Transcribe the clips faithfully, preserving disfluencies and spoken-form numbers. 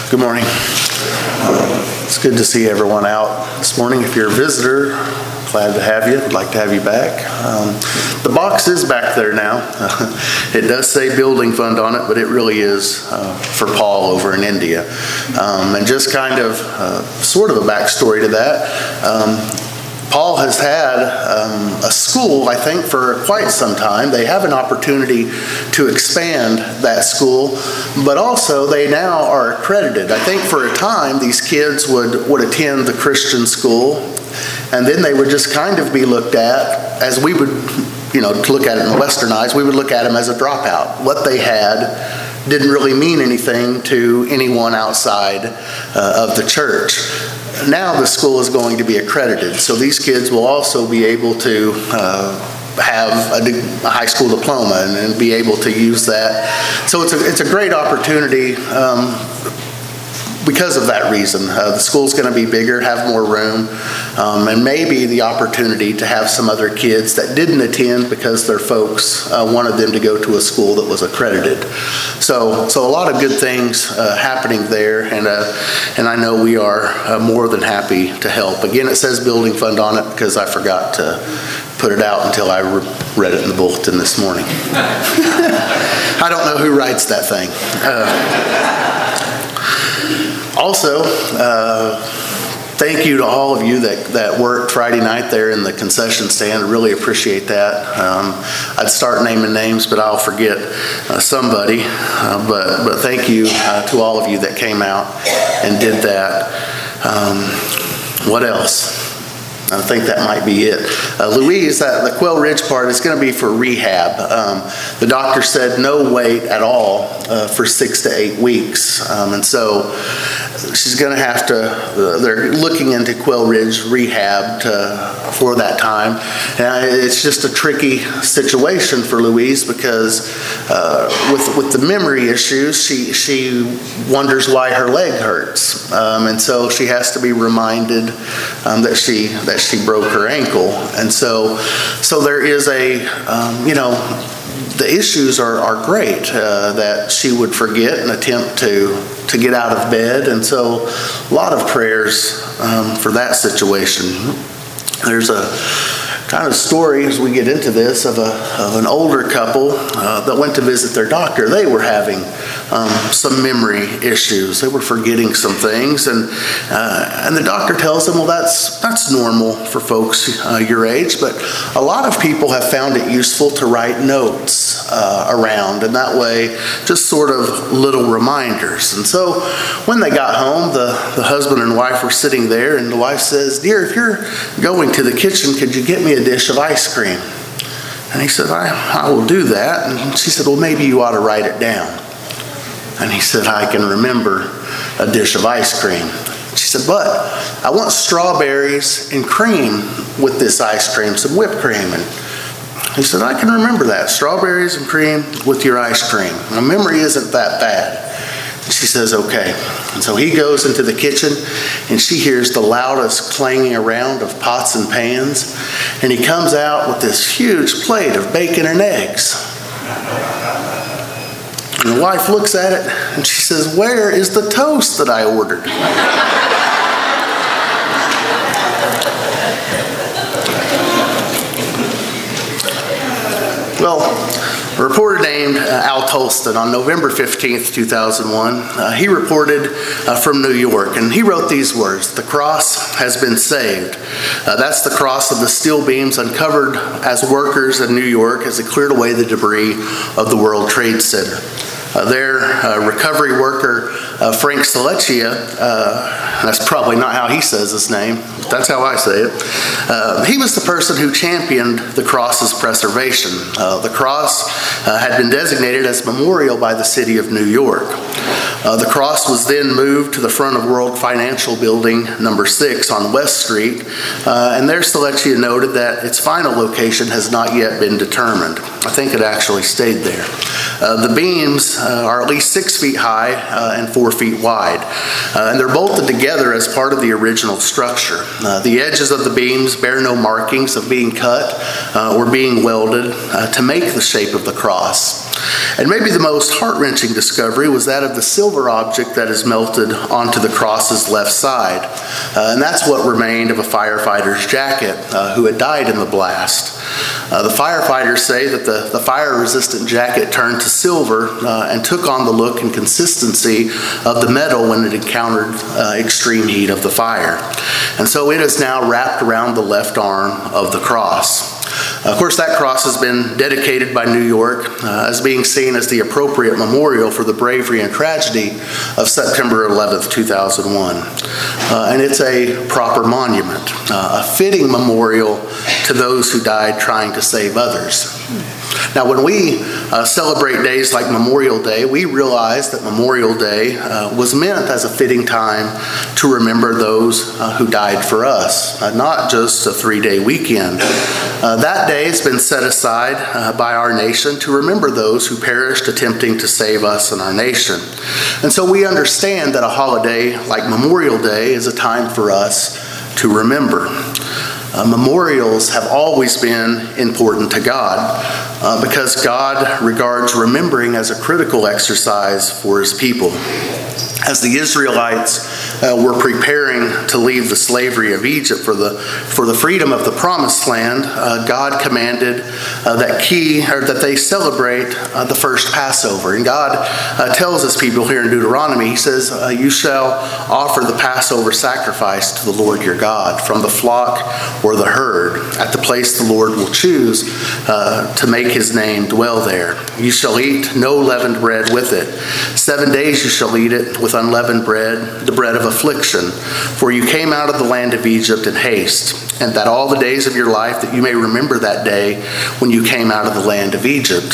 Good morning. It's good to see everyone out this morning. If you're a visitor, glad to have you. I'd like to have you back. Um, the box is back there now. It does say building fund on it, but it really is uh, for Paul over in India. Um, and just kind of uh, sort of a backstory to that. Um, Paul has had um, a school, I think, for quite some time. They have an opportunity to expand that school, but also they now are accredited. I think for a time these kids would, would attend the Christian school, and then they would just kind of be looked at as we would, you know, to look at it in Western eyes, we would look at them as a dropout. What they had didn't really mean anything to anyone outside uh, of the church. Now the school is going to be accredited, so these kids will also be able to uh, have a, a high school diploma and, and be able to use that. So it's a, it's a great opportunity um, because of that reason. Uh, the school's going to be bigger, have more room, um, and maybe the opportunity to have some other kids that didn't attend because their folks uh, wanted them to go to a school that was accredited. So, so a lot of good things uh, happening there, and uh, and I know we are uh, more than happy to help. Again, it says building fund on it because I forgot to put it out until I re- read it in the bulletin this morning. I don't know who writes that thing. Uh, Also, uh, thank you to all of you that, that worked Friday night there in the concession stand. I really appreciate that. Um, I'd start naming names, but I'll forget uh, somebody. Uh, but, but thank you uh, to all of you that came out and did that. Um, what else? I think that might be it. Uh, Louise, that, the Quail Ridge part is going to be for rehab. Um, the doctor said no wait at all uh, for six to eight weeks. Um, and so she's going to have to, uh, they're looking into Quail Ridge rehab to, for that time. And it's just a tricky situation for Louise because uh, with with the memory issues, she, she wonders why her leg hurts. Um, and so she has to be reminded um, that she that she broke her ankle. And so so there is a, um, you know, the issues are, are great, uh, that she would forget and attempt to, to get out of bed. And so a lot of prayers um, for that situation. There's a kind of story as we get into this of, a, of an older couple uh, that went to visit their doctor. They were having um, some memory issues. They were forgetting some things, and uh, and the doctor tells them, well, that's that's normal for folks uh, your age, but a lot of people have found it useful to write notes uh, around, and that way just sort of little reminders. And so when they got home, the, the husband and wife were sitting there, and the wife says, dear, if you're going to the kitchen, could you get me a dish of ice cream? And he said, I, I will do that. And she said, well, maybe you ought to write it down. And he said, I can remember a dish of ice cream. She said, but I want strawberries and cream with this ice cream, some whipped cream. And he said, I can remember that, strawberries and cream with your ice cream. My memory isn't that bad. And she says, okay. And so he goes into the kitchen, and she hears the loudest clanging around of pots and pans. And he comes out with this huge plate of bacon and eggs. And the wife looks at it, and she says, where is the toast that I ordered? Well, a reporter named uh, Al Tolston on November fifteenth, two thousand one, uh, he reported uh, from New York, and he wrote these words, the cross has been saved. Uh, that's the cross of the steel beams uncovered as workers in New York as they cleared away the debris of the World Trade Center. Uh, their uh, recovery worker, uh, Frank Salecchia, uh, that's probably not how he says his name, but that's how I say it. Uh, he was the person who championed the cross's preservation. Uh, the cross uh, had been designated as memorial by the city of New York. Uh, the cross was then moved to the front of World Financial Building number six on West Street, uh, and there Salecchia noted that its final location has not yet been determined. I think it actually stayed there. Uh, the beams uh, are at least six feet high uh, and four feet wide, uh, and they're bolted together as part of the original structure. Uh, the edges of the beams bear no markings of being cut uh, or being welded uh, to make the shape of the cross. And maybe the most heart-wrenching discovery was that of the silver object that is melted onto the cross's left side. Uh, and that's what remained of a firefighter's jacket uh, who had died in the blast. Uh, the firefighters say that the, the fire-resistant jacket turned to silver uh, and took on the look and consistency of the metal when it encountered uh, extreme heat of the fire. And so it is now wrapped around the left arm of the cross. Of course, that cross has been dedicated by New York uh, as being seen as the appropriate memorial for the bravery and tragedy of September eleventh, two thousand one. Uh, and it's a proper monument, uh, a fitting memorial to those who died trying to save others. Now, when we uh, celebrate days like Memorial Day, we realize that Memorial Day uh, was meant as a fitting time to remember those uh, who died for us, uh, not just a three-day weekend. Uh, that day has been set aside uh, by our nation to remember those who perished attempting to save us and our nation. And so we understand that a holiday like Memorial Day is a time for us to remember. Uh, memorials have always been important to God uh, because God regards remembering as a critical exercise for his people. As the Israelites uh, were preparing to leave the slavery of Egypt for the for the freedom of the Promised Land, uh, God commanded uh, that key or that they celebrate uh, the first Passover. And God uh, tells his people here in Deuteronomy, he says, uh, "You shall offer the Passover sacrifice to the Lord your God from the flock or the herd at the place the Lord will choose uh, to make his name dwell there. You shall eat no leavened bread with it. Seven days you shall eat it with unleavened bread, the bread of affliction. For you came out of the land of Egypt in haste, and that all the days of your life that you may remember that day when you came out of the land of Egypt."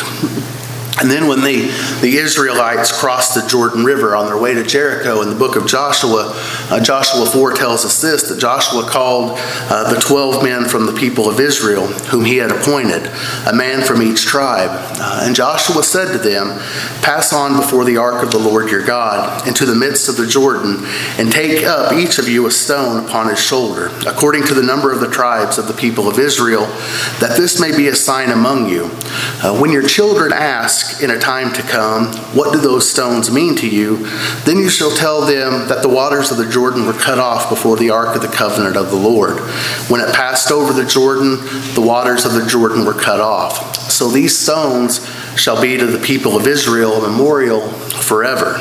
And then when the, the Israelites crossed the Jordan River on their way to Jericho in the book of Joshua, uh, Joshua four tells us this, that Joshua called uh, the twelve men from the people of Israel, whom he had appointed, a man from each tribe. Uh, and Joshua said to them, "Pass on before the ark of the Lord your God into the midst of the Jordan, and take up each of you a stone upon his shoulder, according to the number of the tribes of the people of Israel, that this may be a sign among you. Uh, when your children ask in a time to come, 'What do those stones mean to you?' then you shall tell them that the waters of the Jordan were cut off before the ark of the covenant of the Lord. When it passed over the Jordan, the waters of the Jordan were cut off. So these stones shall be to the people of Israel a memorial forever."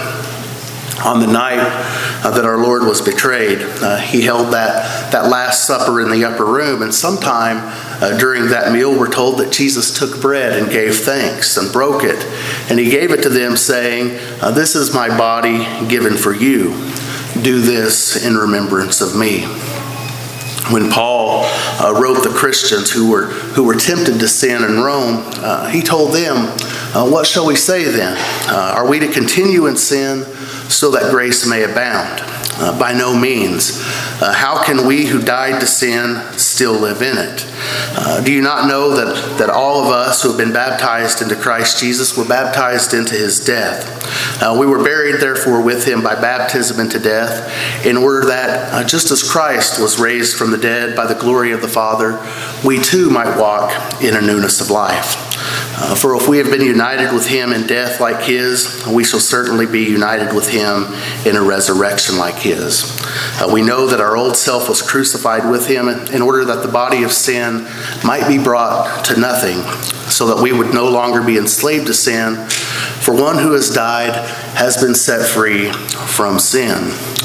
On the night uh, that our Lord was betrayed, uh, he held that, that Last Supper in the upper room. And sometime uh, during that meal, we're told that Jesus took bread and gave thanks and broke it. And he gave it to them saying, uh, "This is my body given for you. Do this in remembrance of me." When Paul uh, wrote the Christians who were who were tempted to sin in Rome, uh, he told them, uh, "What shall we say then? Uh, are we to continue in sin so that grace may abound? Uh, by no means. Uh, how can we who died to sin still live in it? Uh, do you not know that, that all of us who have been baptized into Christ Jesus were baptized into his death? Uh, we were buried therefore with him by baptism into death, in order that uh, just as Christ was raised from the dead by the glory of the Father, we too might walk in a newness of life. Uh, for if we have been united with him in death like his, we shall certainly be united with him in a resurrection like his. Uh, we know that our old self was crucified with him in order that the body of sin might be brought to nothing, so that we would no longer be enslaved to sin. For one who has died has been set free from sin.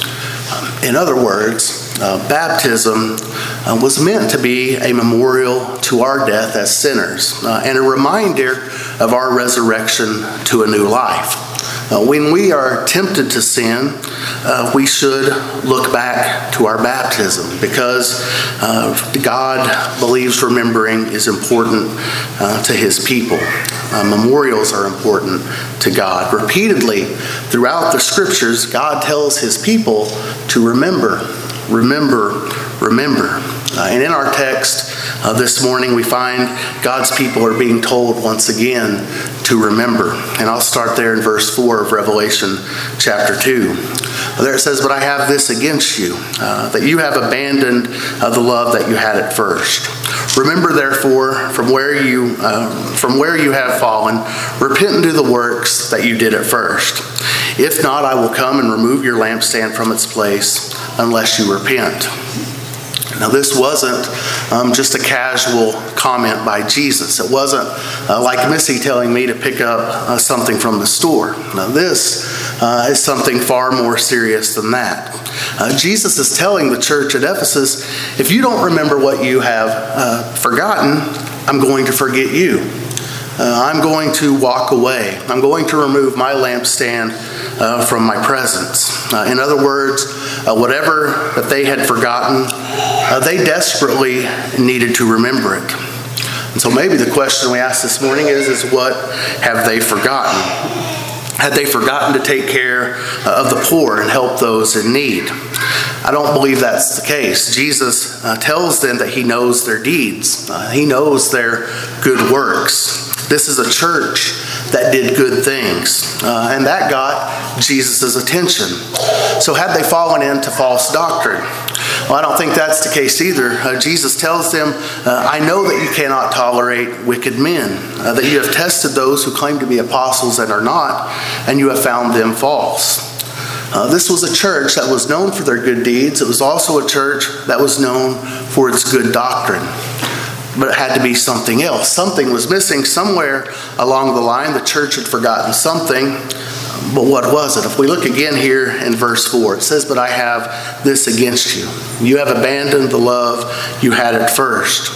Um, in other words, Uh, baptism uh, was meant to be a memorial to our death as sinners uh, and a reminder of our resurrection to a new life. Uh, when we are tempted to sin, uh, we should look back to our baptism because uh, God believes remembering is important uh, to his people. Uh, memorials are important to God. Repeatedly throughout the scriptures, God tells his people to remember. Remember, remember. Uh, and in our text uh, this morning, we find God's people are being told once again to remember. And I'll start there in verse four of Revelation chapter two. There it says, "But I have this against you, uh, that you have abandoned uh, the love that you had at first. Remember, therefore, from where you uh, from where you have fallen, repent and do the works that you did at first. If not, I will come and remove your lampstand from its place unless you repent." Now, this wasn't um, just a casual comment by Jesus. It wasn't uh, like Missy telling me to pick up uh, something from the store. Now, this uh, is something far more serious than that. Uh, Jesus is telling the church at Ephesus, if you don't remember what you have uh, forgotten, I'm going to forget you. Uh, I'm going to walk away. I'm going to remove my lampstand uh, from my presence. Uh, in other words, uh, whatever that they had forgotten, uh, they desperately needed to remember it. And so maybe the question we ask this morning is, is what have they forgotten? Had they forgotten to take care uh, of the poor and help those in need? I don't believe that's the case. Jesus uh, tells them that he knows their deeds. Uh, he knows their good works. This is a church that did good things, uh, and that got Jesus' attention. So had they fallen into false doctrine? Well, I don't think that's the case either. Uh, Jesus tells them, uh, I know that you cannot tolerate wicked men, uh, that you have tested those who claim to be apostles and are not, and you have found them false. Uh, this was a church that was known for their good deeds. It was also a church that was known for its good doctrine. But it had to be something else. Something was missing somewhere along the line. The church had forgotten something. But what was it? If we look again here in verse four, it says, "But I have this against you. You have abandoned the love you had at first."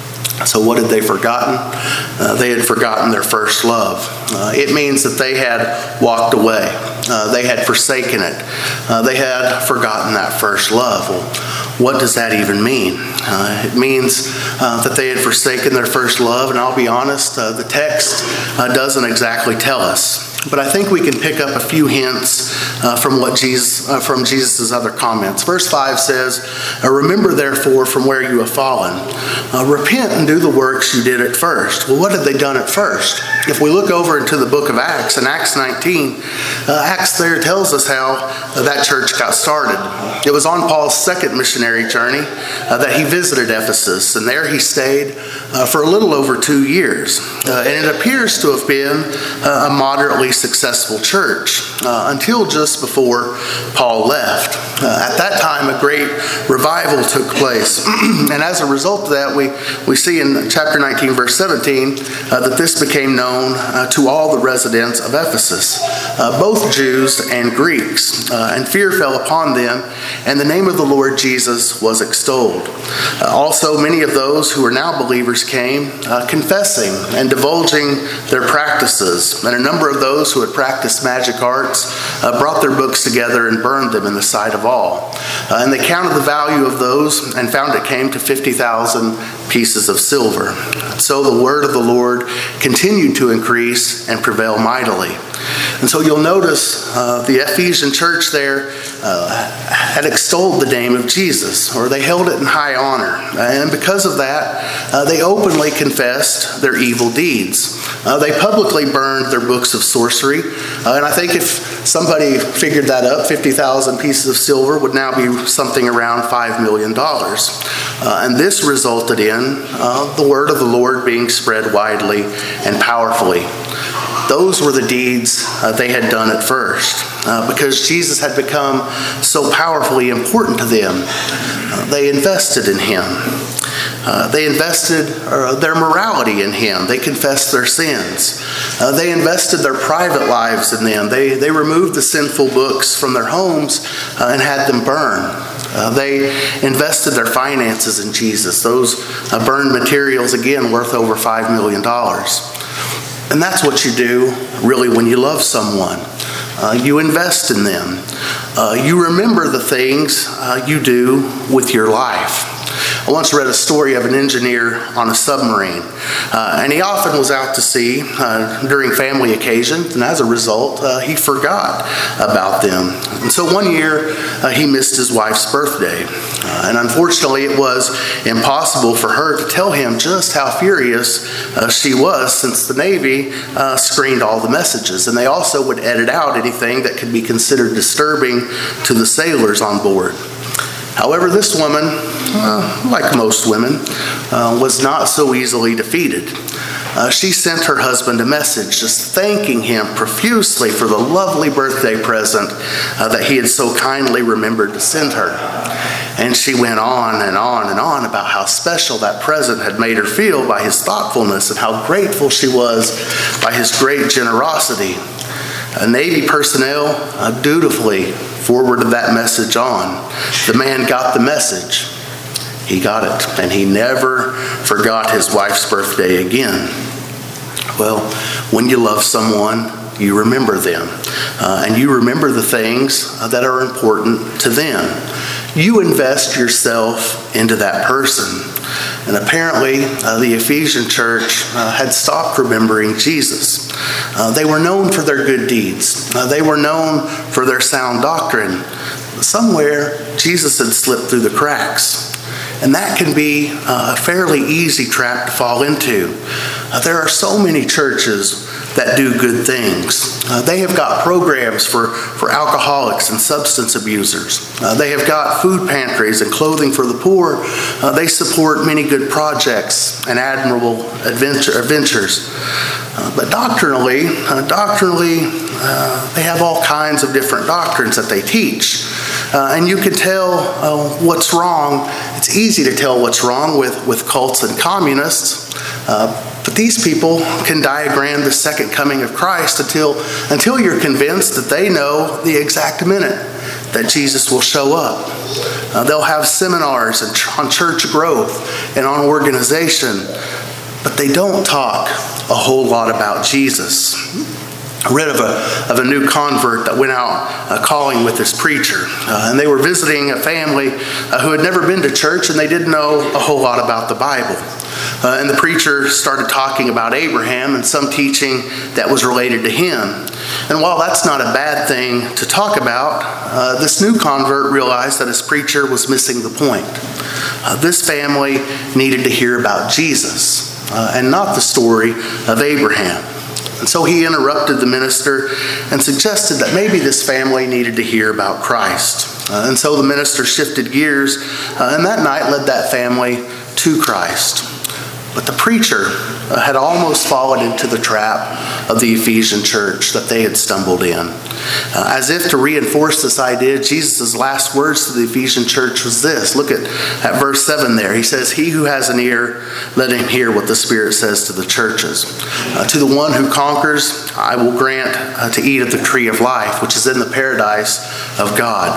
So what had they forgotten? Uh, they had forgotten their first love. Uh, it means that they had walked away. Uh, they had forsaken it. Uh, they had forgotten that first love. Well, what does that even mean? Uh, it means uh, that they had forsaken their first love, and I'll be honest, uh, the text uh, doesn't exactly tell us. But I think we can pick up a few hints uh, from what Jesus, uh, from Jesus' other comments. Verse five says, "Remember therefore from where you have fallen. Uh, repent and do the works you did at first." Well, what had they done at first? If we look over into the book of Acts, in Acts nineteen, uh, Acts there tells us how uh, that church got started. It was on Paul's second missionary journey uh, that he visited Ephesus, and there he stayed uh, for a little over two years. Uh, and it appears to have been uh, a moderately successful church uh, until just before Paul left. Uh, at that time, a great revival took place. And as a result of that, we, we see in chapter nineteen, verse seventeen, uh, that this became known uh, to all the residents of Ephesus, uh, both Jews and Greeks. Uh, and fear fell upon them, and the name of the Lord Jesus was extolled. Uh, also, many of those who were now believers came, uh, confessing and divulging their practices. And a number of those who had practiced magic arts uh, brought their books together and burned them in the sight of all. Uh, and they counted the value of those and found it came to fifty thousand pieces of silver. So the word of the Lord continued to increase and prevail mightily. And so you'll notice uh, the Ephesian church there uh, had extolled the name of Jesus, or they held it in high honor. And because of that, uh, they openly confessed their evil deeds. Uh, they publicly burned their books of sorcery. Uh, and I think if somebody figured that up, fifty thousand pieces of silver would now be something around five million dollars. Uh, and this resulted in uh, the word of the Lord being spread widely and powerfully. Those were the deeds uh, they had done at first. Uh, because Jesus had become so powerfully important to them, uh, they invested in him. Uh, they invested uh, their morality in him. They confessed their sins. Uh, they invested their private lives in them. They, they removed the sinful books from their homes uh, and had them burned. Uh, they invested their finances in Jesus. Those uh, burned materials, again, worth over five million dollars. And that's what you do, really, when you love someone. Uh, you invest in them. Uh, you remember the things uh, you do with your life. I once read a story of an engineer on a submarine, uh, and he often was out to sea uh, during family occasions, and as a result, uh, he forgot about them. And so one year, uh, he missed his wife's birthday, uh, and unfortunately, it was impossible for her to tell him just how furious uh, she was, since the Navy uh, screened all the messages, and they also would edit out anything that could be considered disturbing to the sailors on board. However, this woman uh, like most women, uh, was not so easily defeated. Uh, she sent her husband a message just thanking him profusely for the lovely birthday present uh, that he had so kindly remembered to send her. And she went on and on and on about how special that present had made her feel by his thoughtfulness and how grateful she was by his great generosity. Uh, Navy personnel uh, dutifully forwarded that message on. The man got the message. He got it, and he never forgot his wife's birthday again. Well, when you love someone, you remember them, uh, and you remember the things uh, that are important to them. You invest yourself into that person. And apparently, uh, the Ephesian church uh, had stopped remembering Jesus. Uh, they were known for their good deeds. Uh, they were known for their sound doctrine. Somewhere, Jesus had slipped through the cracks. And that can be a fairly easy trap to fall into. Uh, there are so many churches that do good things. Uh, they have got programs for, for alcoholics and substance abusers. Uh, they have got food pantries and clothing for the poor. Uh, they support many good projects and admirable adventure, adventures. Uh, but doctrinally, uh, doctrinally, uh, they have all kinds of different doctrines that they teach. Uh, and you can tell uh, what's wrong. It's easy to tell what's wrong with, with cults and communists. Uh, but these people can diagram the second coming of Christ until, until you're convinced that they know the exact minute that Jesus will show up. Uh, they'll have seminars and ch- on church growth and on organization, but they don't talk a whole lot about Jesus. I read of a, of a new convert that went out uh, calling with this preacher. Uh, and they were visiting a family uh, who had never been to church, and they didn't know a whole lot about the Bible. Uh, and the preacher started talking about Abraham and some teaching that was related to him. And while that's not a bad thing to talk about, uh, this new convert realized that his preacher was missing the point. Uh, this family needed to hear about Jesus uh, and not the story of Abraham. And so he interrupted the minister and suggested that maybe this family needed to hear about Christ. Uh, and so the minister shifted gears uh, and that night led that family to Christ. But the preacher uh, had almost fallen into the trap of the Ephesian church that they had stumbled in. Uh, as if to reinforce this idea, Jesus' last words to the Ephesian church was this. Look at, at verse seven there. He says, "He who has an ear, let him hear what the Spirit says to the churches. Uh, to the one who conquers, I will grant uh, to eat of the tree of life, which is in the paradise of God."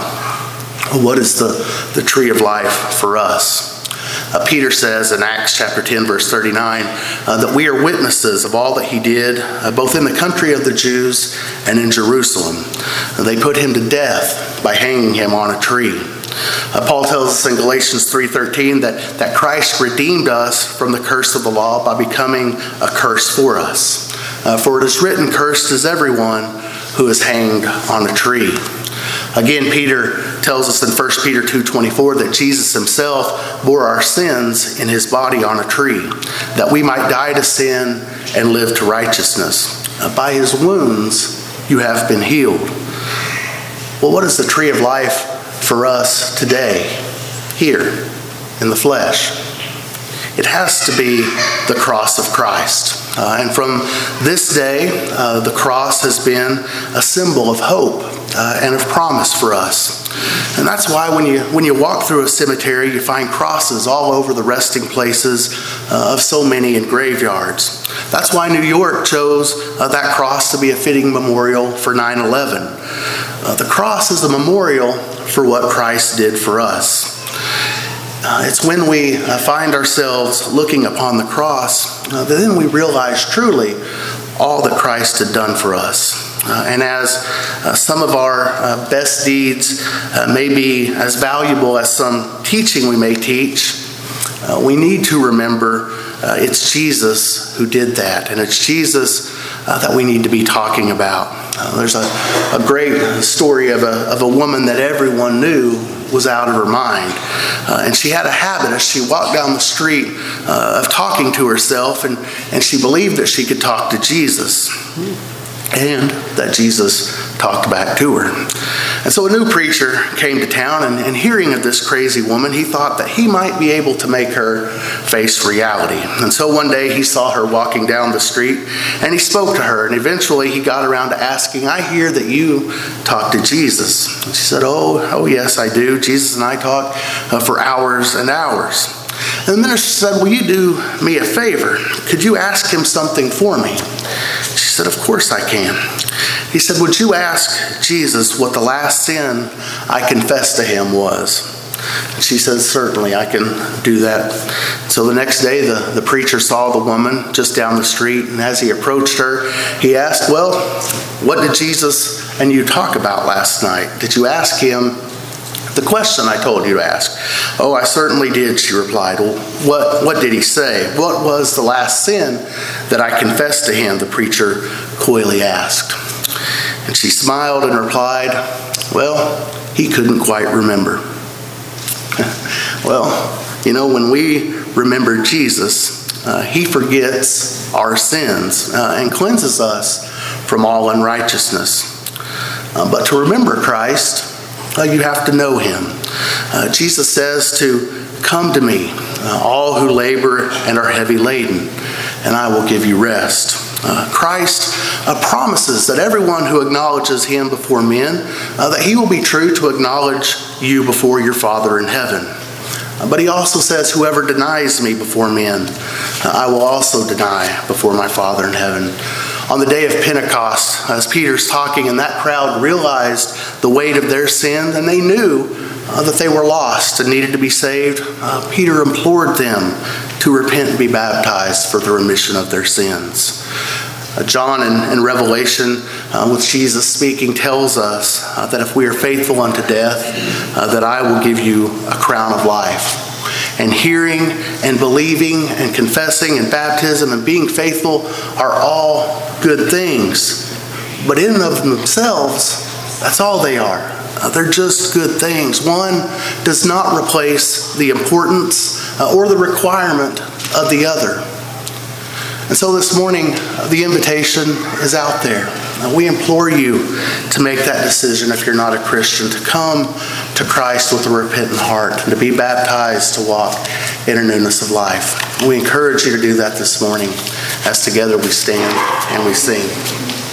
What is the, the tree of life for us? Uh, Peter says in Acts chapter ten, verse thirty-nine, uh, that we are witnesses of all that he did, uh, both in the country of the Jews and in Jerusalem. Uh, they put him to death by hanging him on a tree. Uh, Paul tells us in Galatians three thirteen that, that Christ redeemed us from the curse of the law by becoming a curse for us. Uh, for it is written, "Cursed is everyone who is hanged on a tree." Again, Peter tells us in First Peter two twenty-four that Jesus himself bore our sins in his body on a tree, that we might die to sin and live to righteousness. By his wounds you have been healed. Well, what is the tree of life for us today, here in the flesh? It has to be the cross of Christ. Uh, and from this day, uh, the cross has been a symbol of hope uh, and of promise for us. And that's why when you when you walk through a cemetery, you find crosses all over the resting places uh, of so many in graveyards. That's why New York chose uh, that cross to be a fitting memorial for nine eleven. Uh, the cross is a memorial for what Christ did for us. Uh, it's when we uh, find ourselves looking upon the cross uh, that then we realize truly all that Christ had done for us. Uh, and as uh, some of our uh, best deeds uh, may be as valuable as some teaching we may teach, uh, we need to remember uh, it's Jesus who did that. And it's Jesus uh, that we need to be talking about. Uh, there's a, a great story of a, of a woman that everyone knew was out of her mind. Uh, and she had a habit as she walked down the street uh, of talking to herself, and, and she believed that she could talk to Jesus and that Jesus talked back to her. And so a new preacher came to town, and, and hearing of this crazy woman, he thought that he might be able to make her face reality. And so one day he saw her walking down the street, and he spoke to her, and eventually he got around to asking, "I hear that you talk to Jesus." And she said, oh, oh yes, I do. Jesus and I talk uh, for hours and hours. And the minister said, "Will you do me a favor? Could you ask him something for me?" She said, "Of course I can." He said, "Would you ask Jesus what the last sin I confessed to him was?" And she said, "Certainly, I can do that." So the next day, the, the preacher saw the woman just down the street, and as he approached her, he asked, "Well, what did Jesus and you talk about last night? Did you ask him the question I told you to ask?" "Oh, I certainly did," she replied. "Well, what, what did he say? What was the last sin that I confessed to him?" the preacher coyly asked. And she smiled and replied, "Well, he couldn't quite remember." Well, you know, when we remember Jesus, uh, he forgets our sins uh, and cleanses us from all unrighteousness. Uh, but to remember Christ, Uh, you have to know him. Uh, Jesus says to, "Come to me, uh, all who labor and are heavy laden, and I will give you rest." Uh, Christ uh, promises that everyone who acknowledges him before men, uh, that he will be true to acknowledge you before your Father in heaven. Uh, but he also says, "Whoever denies me before men, uh, I will also deny before my Father in heaven." On the day of Pentecost, as Peter's talking and that crowd realized the weight of their sin, and they knew uh, that they were lost and needed to be saved, uh, Peter implored them to repent and be baptized for the remission of their sins. Uh, John in, in Revelation, uh, with Jesus speaking, tells us uh, that if we are faithful unto death, uh, that I will give you a crown of life. And hearing and believing and confessing and baptism and being faithful are all good things. But in and of themselves, that's all they are. Uh, they're just good things. One does not replace the importance uh, or the requirement of the other. And so this morning, uh, the invitation is out there. Uh, we implore you to make that decision if you're not a Christian, to come to Christ with a repentant heart, and to be baptized to walk in a newness of life. We encourage you to do that this morning as together we stand and we sing.